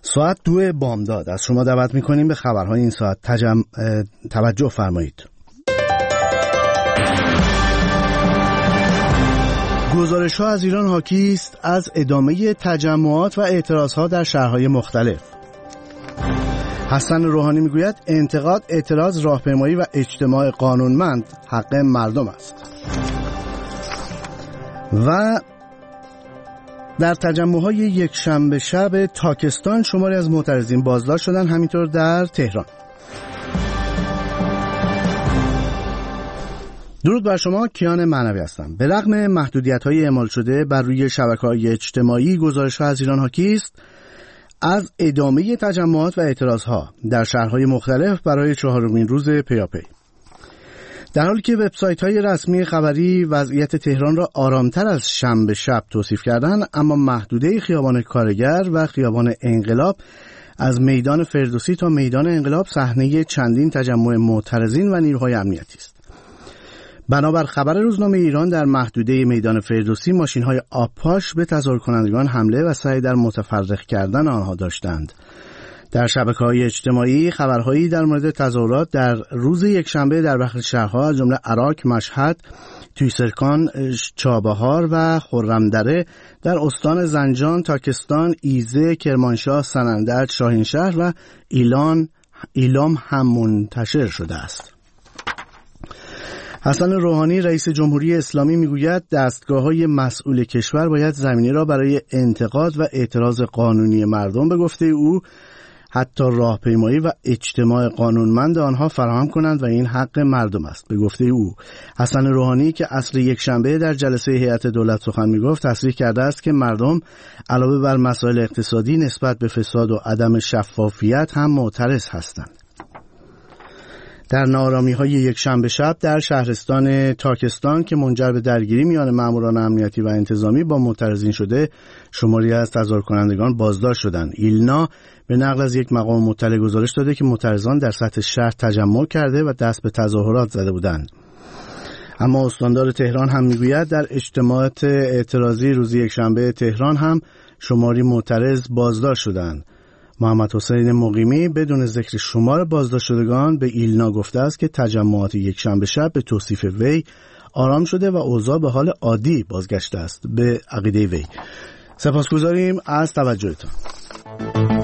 ساعت 2 بامداد از شما دعوت میکنیم به خبرهای این ساعت توجه فرمایید. گزارش‌ها از ایران حاکی است از ادامه تجمعات و اعتراضها در شهرهای مختلف. حسن روحانی میگوید انتقاد، اعتراض، راهپیمایی و اجتماع قانونمند حق مردم است. و در تجمع‌های یک شنبه شب تاکستان شماری از معترضین بازداشت شدند، همینطور در تهران. درود بر شما، کیان معنوی هستم. به رغم محدودیت‌های اعمال شده بر روی شبکه‌های اجتماعی، گزارش‌ها از ایران حاکی است از ادامه تجمعات و اعتراضها در شهرهای مختلف برای 4مین روز پیاپی. در حالی که وبسایت‌های رسمی خبری وضعیت تهران را آرامتر از شنبه شب توصیف کردند، اما محدوده خیابان کارگر و خیابان انقلاب از میدان فردوسی تا میدان انقلاب صحنه چندین تجمع معترضین و نیروهای امنیتی است. بنابر خبر روزنامه ایران، در محدوده میدان فردوسی ماشین‌های آبپاش به تظاهر کنندگان حمله و سعی در متفرق کردن آنها داشتند. در شبکه‌های اجتماعی خبرهایی در مورد تظاهرات در روز یکشنبه در برخی شهرها از جمله عراق، مشهد، تویسرکان، چابهار و خرمدره در استان زنجان، تاکستان، ایزه، کرمانشاه، سنندج، شاهینشهر و ایلام هم منتشر شده است. حسن روحانی رئیس جمهوری اسلامی میگوید دستگاه‌های مسئول کشور باید زمینه را برای انتقاد و اعتراض قانونی مردم به گفته او حتی راهپیمایی و اجتماع قانونمند آنها فراهم کنند و این حق مردم است. به گفته او، حسن روحانی که عصر یکشنبه در جلسه هیئت دولت سخن میگفت تصریح کرده است که مردم علاوه بر مسائل اقتصادی نسبت به فساد و عدم شفافیت هم معترض هستند. در ناآرامی‌های یکشنبه شب در شهرستان تاکستان که منجر به درگیری میان ماموران امنیتی و انتظامی با معترضین شده، شماری از تظاهر کنندگان بازداشت شدند. ایلنا به نقل از یک مقام مطلع گزارش داده که معترضان در سطح شهر تجمع کرده و دست به تظاهرات زده بودند. اما استاندار تهران هم میگوید در اجتماعات اعتراضی روز یکشنبه تهران هم شماری معترض بازداشت شدند. محمد حسین مقیمی بدون ذکر شمار بازداشت شدگان به ایلنا گفته است که تجمعات یکشنبه شب به توصیف وی آرام شده و اوضاع به حال عادی بازگشته است. به عقیده وی سپاسگزاریم از توجهتان.